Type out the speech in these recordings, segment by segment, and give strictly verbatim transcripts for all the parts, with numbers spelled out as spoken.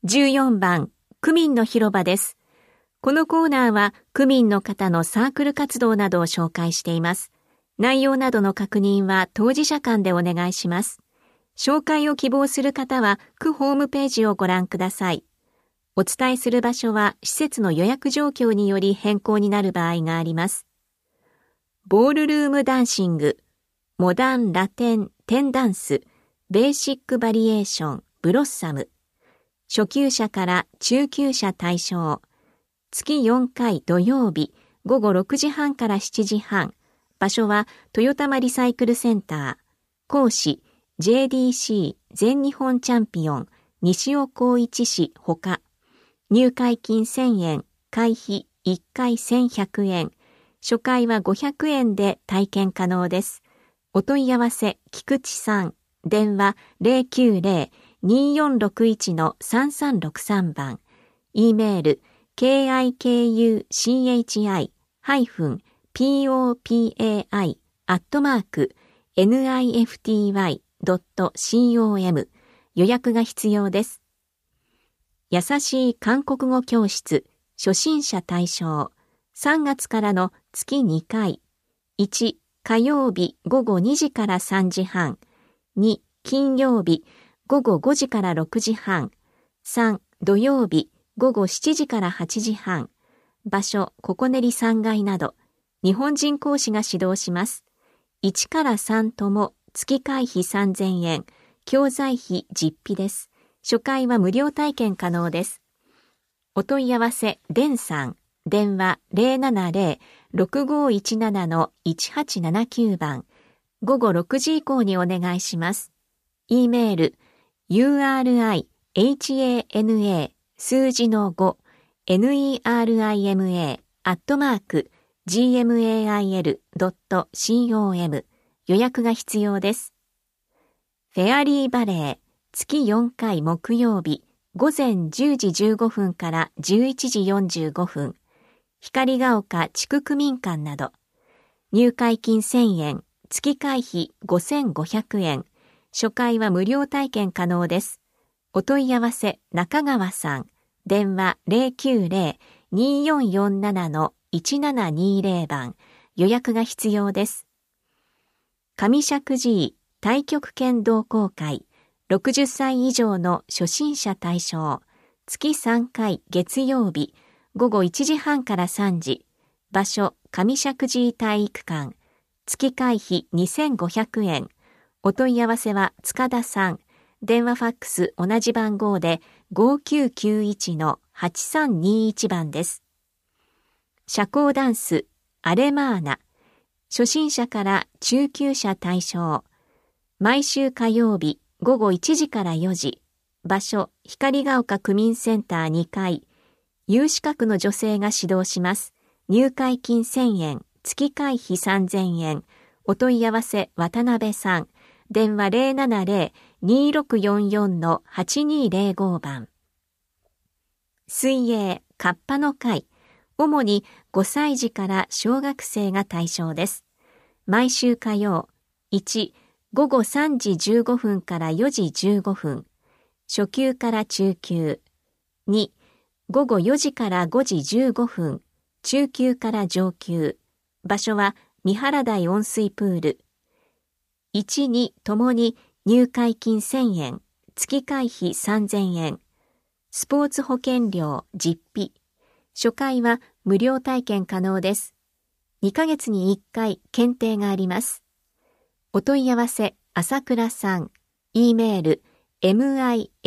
じゅうよんばん、区民の広場です。このコーナーは区民の方のサークル活動などを紹介しています。内容などの確認は当事者間でお願いします。紹介を希望する方は区ホームページをご覧ください。お伝えする場所は施設の予約状況により変更になる場合があります。ボールルームダンシング、モダンラテンテンダンス、ベーシックバリエーション、ブロッサム。初級者から中級者対象。月よんかい土曜日、ごごろくじはんからしちじはん。場所は豊玉リサイクルセンター。講師、ジェーディーシー 全日本チャンピオン、西尾光一氏ほか。入会金せんえん、会費いっかいせんひゃくえん。初回はごひゃくえんで体験可能です。お問い合わせ、菊池さん。電話 ゼロきゅうゼロ にーよんろくいち さんさんろくさん 番。e メール、ケーアイケーユーシーエイチアイ ハイフン ピーオーピーエーアイ アットマーク エヌアイエフティーワイ ドット コム 予約が必要です。優しい韓国語教室初心者対象さんがつからの月にかい。いち、火曜日ごごにじからさんじはん。に、金曜日ごごごじからろくじはん。さん、土曜日ごごしちじからはちじはん。場所、ココネリさんがいなど、日本人講師が指導します。いちからさんとも月会費さんぜんえん、教材費実費です。初回は無料体験可能です。お問い合わせ、デンさん。電話 ゼロななゼロ ろくごいちなな いちはちななきゅう 番。ごごろくじ以降にお願いします。e メール、ユーアールアイエイチエーエヌエー 数字のご、ネルマ アットマーク、ジーエムエーアイエルドットコム 予約が必要です。フェアリーバレー、月よんかい木曜日、午前じゅうじじゅうごふんからじゅういちじよんじゅうごふん。光が丘地区区民館など。入会金せんえん、月会費ごせんごひゃくえん。初回は無料体験可能です。お問い合わせ、中川さん。電話 ゼロきゅうゼロ にーよんよんなな いちななにゼロ 番。予約が必要です。上石神井太極拳同好会。ろくじゅっさい以上の初心者対象。月さんかい月曜日。ごごいちじはんからさんじ。場所、上石神井体育館。月会費にせんごひゃくえん。お問い合わせは塚田さん。電話ファックス同じ番号で ごきゅうきゅういち のはちさんにいち 番です。社交ダンス、アレマーナ。初心者から中級者対象。毎週火曜日ごごいちじからよじ。場所、光が丘区民センターにかい。有資格の女性が指導します。入会金せんえん、月会費さんぜんえん。お問い合わせ、渡辺さん。電話 ゼロななゼロ にーろくよんよん はちにゼロご 番。水泳、カッパの会。主にごさい児から小学生が対象です。毎週火曜。いち、ごごさんじじゅうごふんからよじじゅうごふん。初級から中級。に、ごごよじからごじじゅうごふん。中級から上級。場所は三原台温水プール。いち、にともに入会金せんえん、月会費さんぜんえん。スポーツ保険料実費。初回は無料体験可能です。にかげつにいっかい検定があります。お問い合わせ、朝倉さん。e メール、ミハラ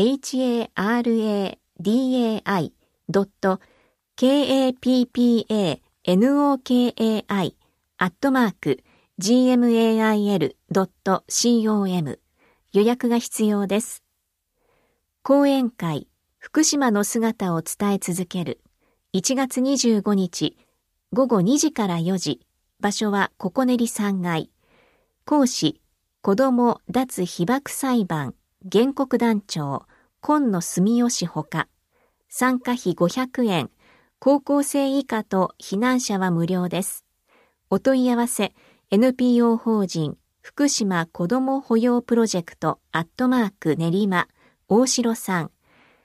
ダイ ドット カッパ アットマーク ジーエムエーアイエルドットコム 予約が必要です。講演会、福島の姿を伝え続ける。いちがつにじゅうごにち、ごごにじからよじ。場所はココネリさんがい。講師、子ども脱被爆裁判原告団長、今野住吉ほか。参加費ごひゃくえん。高校生以下と避難者は無料です。お問い合わせ、エヌピーオー 法人福島子ども保養プロジェクトアットマーク練馬大城さん。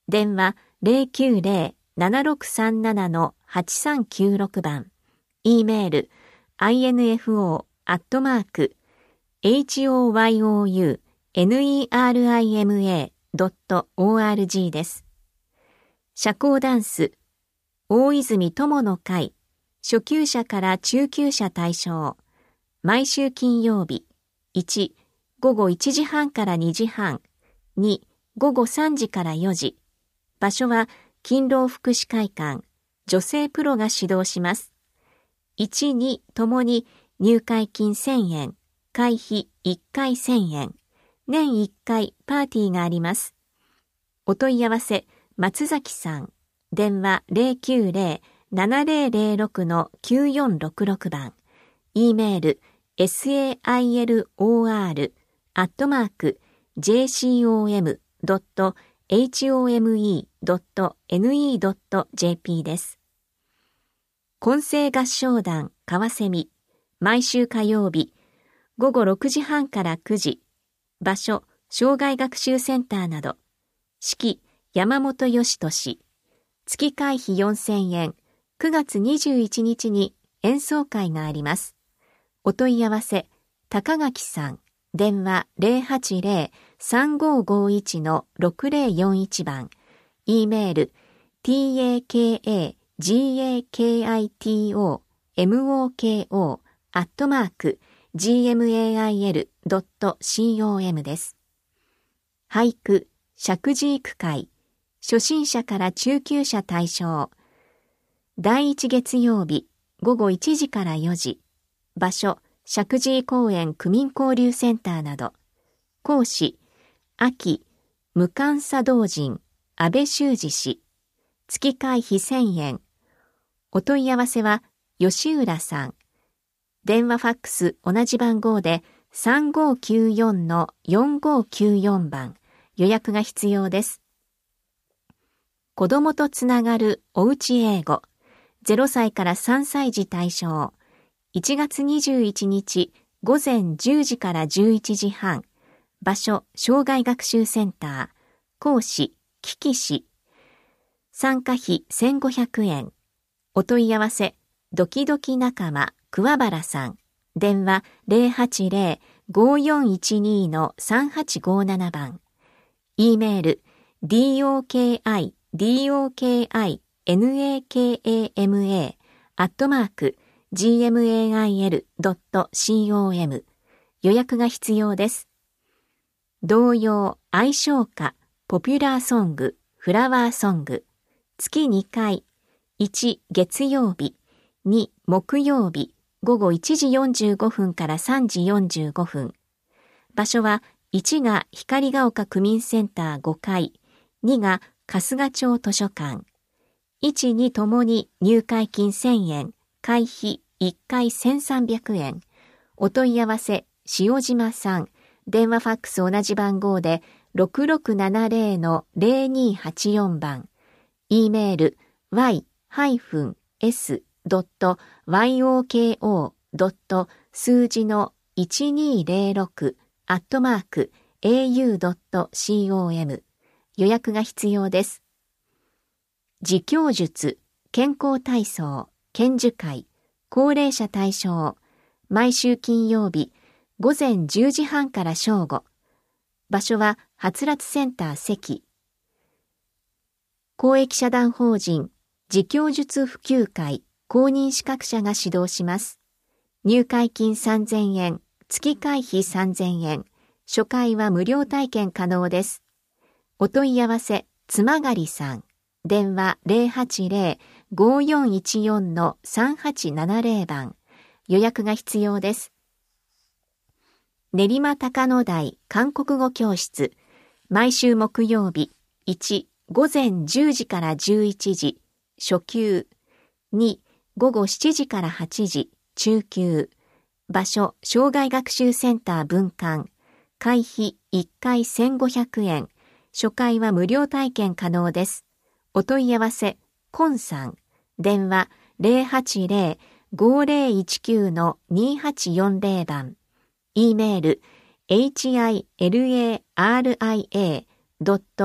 電話 ゼロきゅうゼロ ななろくさんなな はちさんきゅうろく 番、E メール アイエヌエフオー アットマーク エイチオーワイオーユー ネーマ ドット オーアールジー です。社交ダンス大泉友の会、初級者から中級者対象、毎週金曜日、いち、午後いちじはんからにじはん、に、午後さんじからよじ、場所は勤労福祉会館、女性プロが指導します。いち、にともに入会金せんえん、会費いっかいせんえん、年いっかいパーティーがあります。お問い合わせ、松崎さん、電話 ゼロきゅうゼロ ななゼロゼロろく きゅうよんろくろく 番、E メール サイル アットマーク ジェーシーオーエム ドット エイチオーエムイー ドット エヌイー ドット ジェーピー です。混声合唱団カワセミ、毎週火曜日、午後ろくじはんからくじ、場所、障害学習センターなど、式、山本義俊、月会費よんせんえん、くがつにじゅういちにちに演奏会があります。お問い合わせ、高垣さん、電話 ゼロはちゼロ さんごごいち ろくゼロよんいち 番、E メール タカガキトモコ アットマーク ジーエムエーアイエル ドット コム です。俳句、石神井句会、初心者から中級者対象。だいいち月曜日、午後いちじからよじ。場所、石神井公園区民交流センターなど。講師、秋、無鑑茶道人、安倍修二氏。月会費せんえん。お問い合わせは、吉浦さん。電話ファックス同じ番号で さんごきゅうよん よんごきゅうよん 番。予約が必要です。子どもとつながるおうち英語。ゼロさいからさんさい児対象。いちがつにじゅういちにち午前じゅうじからじゅういちじはん。場所、障害学習センター。講師、キキ氏。参加費せんごひゃくえん。お問い合わせ、ドキドキ仲間、桑原さん。電話 ゼロはちゼロ ごよんいちに さんはちごなな 番。E メール ドキドキナカマ アットマーク ジーエムエーアイエル ドット コム 予約が必要です。童謡、愛唱歌、ポピュラーソング、フラワーソング、月にかい、いち月曜日、に木曜日、午後いちじよんじゅうごふんからさんじよんじゅうごふん。場所はいちが光が丘区民センターごかい、にが春日町図書館。いち、にともに入会金せんえん、会費いっかいせんさんびゃくえん。お問い合わせ、塩島さん。電話ファックス同じ番号でろくろくななゼロ ゼロにはちよん 番。E メール ワイ エス ドット ワイオーケーオー ドット 数字のいちにゼロろく アットマーク エーユー ドット コム。予約が必要です。自供術、健康体操、研修会、高齢者対象、毎週金曜日、午前じゅうじはんから正午。場所は、はつらつセンター関。公益社団法人、自供術普及会、公認資格者が指導します。入会金さんぜんえん、月会費さんぜんえん、初回は無料体験可能です。お問い合わせ、つまがりさん。電話 ゼロはちゼロ ごよんいちよん さんはちななゼロ 番。予約が必要です。練馬高野台韓国語教室。毎週木曜日、いち、午前じゅうじからじゅういちじ、初級。に、午後しちじからはちじ、中級。場所、障害学習センター分館。会費いっかいせんごひゃくえん。初回は無料体験可能です。お問い合わせ、コンさん。電話 ゼロはちゼロ ごゼロいちきゅう にはちよんゼロ 番。E メール エイチアイエルエーアールアイエー ドット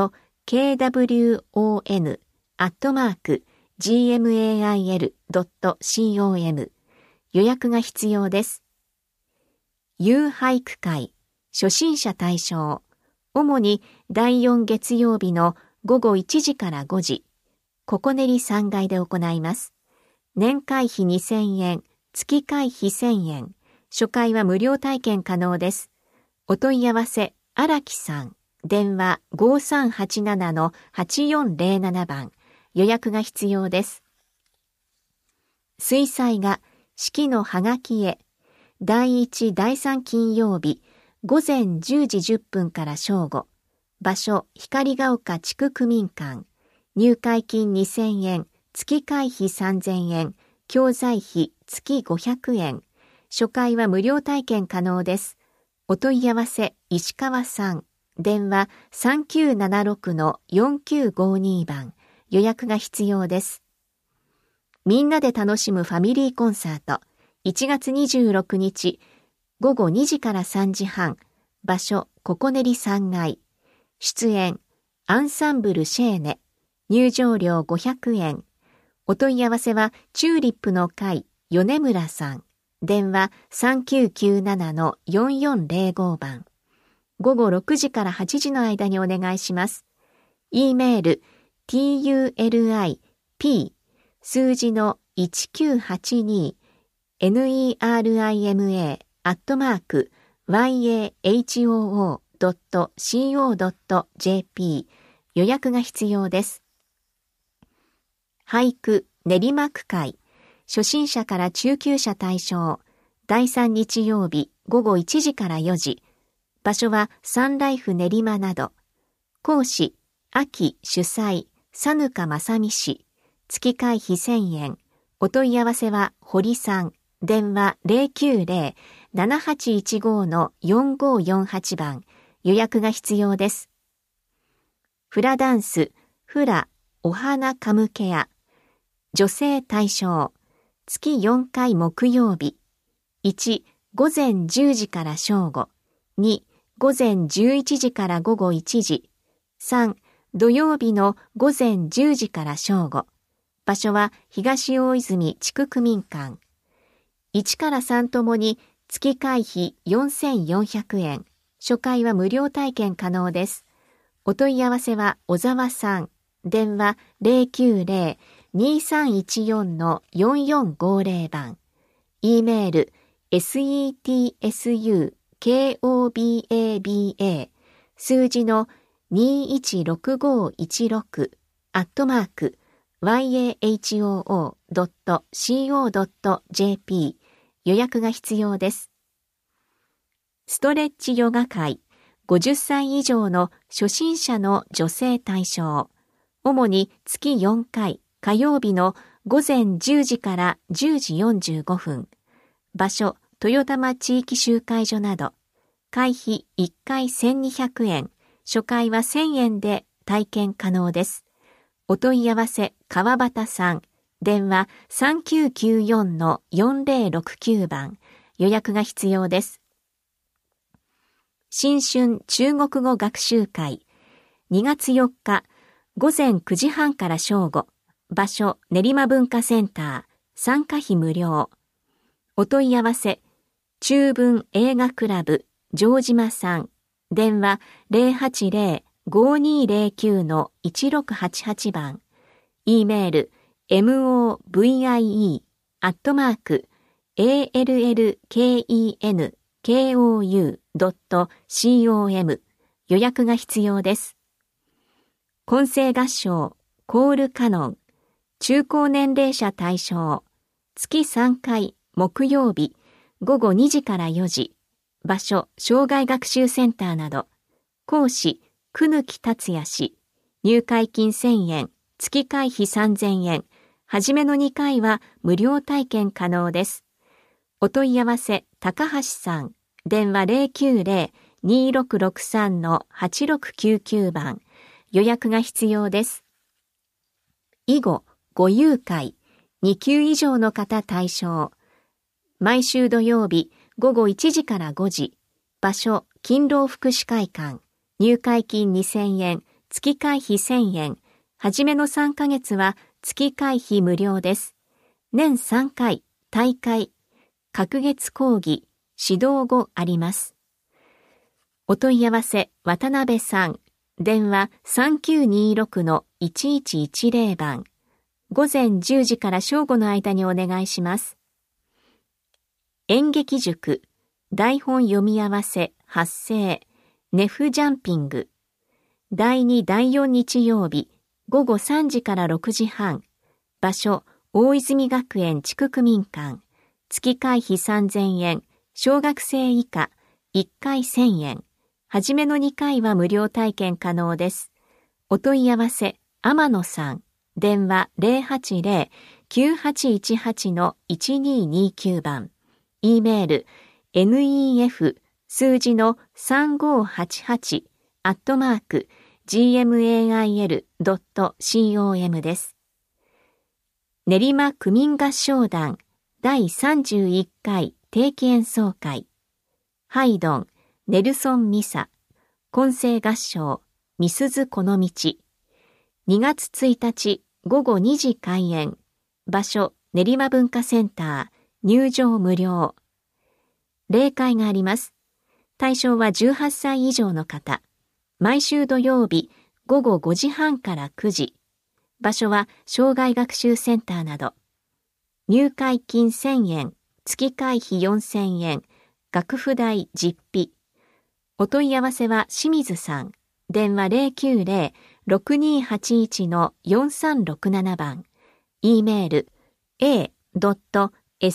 ケーダブリューオーエヌ アットマーク ジーエムエーアイエル ドット コム 予約が必要です。夕俳句会初心者対象、主にだいよん月曜日のごごいちじからごじ、ここねりさんがいで行います。年会費にせんえん、月会費せんえん、初回は無料体験可能です。お問い合わせ、荒木さん、電話 ごさんはちなな はちよんゼロなな 番、予約が必要です。水彩画、式のはがきへ、だいいち、だいさん金曜日、午前じゅうじじゅっぷんから正午、場所、光が丘地区区民館、入会金にせんえん、月会費さんぜんえん、教材費月ごひゃくえん、初回は無料体験可能です。お問い合わせ、石川さん、電話 さんきゅうななろく よんきゅうごに 番、予約が必要です。みんなで楽しむファミリーコンサート、いちがつにじゅうろくにち、ごごにじからさんじはん、場所、ここねりさんがい、出演、アンサンブルシェーネ、入場料ごひゃくえん、お問い合わせは、チューリップの会、米村さん、電話 さんきゅうきゅうなな よんよんゼロご 番、ごごろくじからはちじの間にお願いします。e メール、トゥーリップ、数字のいちきゅうはちに、ネルマ アットマーク、ワイエーエイチオーオードットシーオードットジェーピー、予約が必要です。俳句練馬区会、初心者から中級者対象、だいさん日曜日ごごいちじからよじ、場所はサンライフ練馬など、講師、秋主催、佐ぬかまさみ氏、月会費せんえん、お問い合わせは堀さん、電話 ゼロきゅうゼロ ななはちいちご よんごよんはち 番、予約が必要です。フラダンス、フラ、お花カムケア、女性対象、月よんかい木曜日、いち、午前じゅうじから正午、に、午前じゅういちじからごごいちじ、さん、土曜日の午前じゅうじから正午、場所は東大泉地区区民館、いちからさんともに月会費よんせんよんひゃくえん、初回は無料体験可能です。お問い合わせは小沢さん、電話 ゼロきゅうゼロ にさんいちよん よんよんごゼロ 番、e メール、セットコバ、数字のにいちろくごいちろく、アットマーク、ワイエーエイチオーオードットシーオードットジェーピー、予約が必要です。ストレッチヨガ会、ごじゅっさい以上の初心者の女性対象、主に月よんかい、火曜日の午前じゅうじからじゅうじよんじゅうごふん、場所、豊玉地域集会所など、会費いっかいせんにひゃくえん、初回はせんえんで体験可能です。お問い合わせ、川端さん、電話 さんきゅうきゅうよん よんゼロろくきゅう 番、予約が必要です。新春中国語学習会、にがつよっか、午前くじはんから正午、場所、練馬文化センター、参加費無料。お問い合わせ、中文映画クラブ、城島さん、電話 ゼロはちゼロ ごにゼロきゅう いちろくはちはち 番、e メール、モビー、アットマーク、エーエルエルケーイーエヌケーオーユードットコム、予約が必要です。混声合唱、コールカノン、中高年齢者対象、月さんかい、木曜日、ごごにじからよじ、場所、障害学習センターなど、講師、久貫達也氏、入会金せんえん、月会費さんぜんえん、はじめのにかいは無料体験可能です。お問い合わせ、高橋さん、電話 ゼロきゅうゼロ にろくろくさん はちろくきゅうきゅう 番、予約が必要です。囲碁、ご遊会、に級以上の方対象。毎週土曜日、ごごいちじからごじ、場所、勤労福祉会館、入会金にせんえん、 月会費せんえん。はじめのさんかげつは月会費無料です。年さんかい、大会、隔月講義、指導後あります。お問い合わせ、渡辺さん。電話 さんきゅうにろくのいちいちいちぜろ 番。午前じゅうじから正午の間にお願いします。演劇塾、台本読み合わせ、発声、ネフジャンピング。だいにだいよん日曜日、午後さんじからろくじはん。場所、大泉学園地区区民館。月会費さんぜんえん。小学生以下、いっかいせんえん。はじめのにかいは無料体験可能です。お問い合わせ、天野さん。電話 ゼロはちゼロ きゅうはちいちはちのいちににきゅう 番。E メール、ネフ 数字のさんごはちはちアットマーク ジーエムエーアイエルドットコム です。練馬区民合唱団だいさんじゅういっかい定期演奏会。ハイドン、ネルソン・ミサ、混声合唱、みすずこの道。にがつついたち午後にじ開演。場所、練馬文化センター。入場無料。例会があります。対象はじゅうはっさい以上の方。毎週土曜日午後ごじはんからくじ。場所は障害学習センターなど。入会金せんえん、月会費よんせんえん、楽譜代実費。お問い合わせは清水さん。電話 ゼロきゅうゼロ ろくにはちいちのよんさんろくなな 番。E メール、エードットシ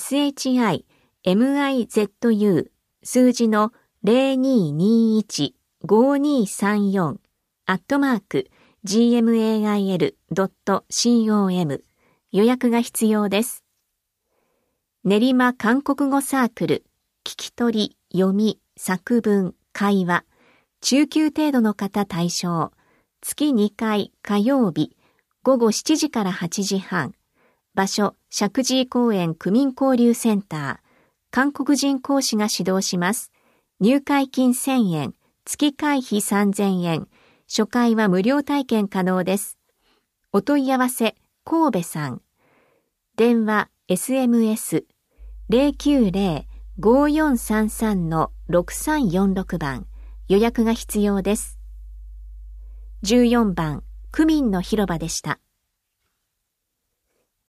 ミズ数字のゼロににいちごにさんよんアットマーク ジーエムエーアイエルドットコム 予約が必要です。練馬韓国語サークル、聞き取り、読み、作文、会話、中級程度の方対象、月にかい火曜日、午後しちじからはちじはん、場所、石神井公園区民交流センター、韓国人講師が指導します。入会金せんえん、月会費さんぜんえん、初回は無料体験可能です。お問い合わせ、神戸さん。電話、エスエムエス、ゼロきゅうゼロ ごよんさんさんのろくさんよんろく 番。予約が必要です。じゅうよんばん、区民の広場でした。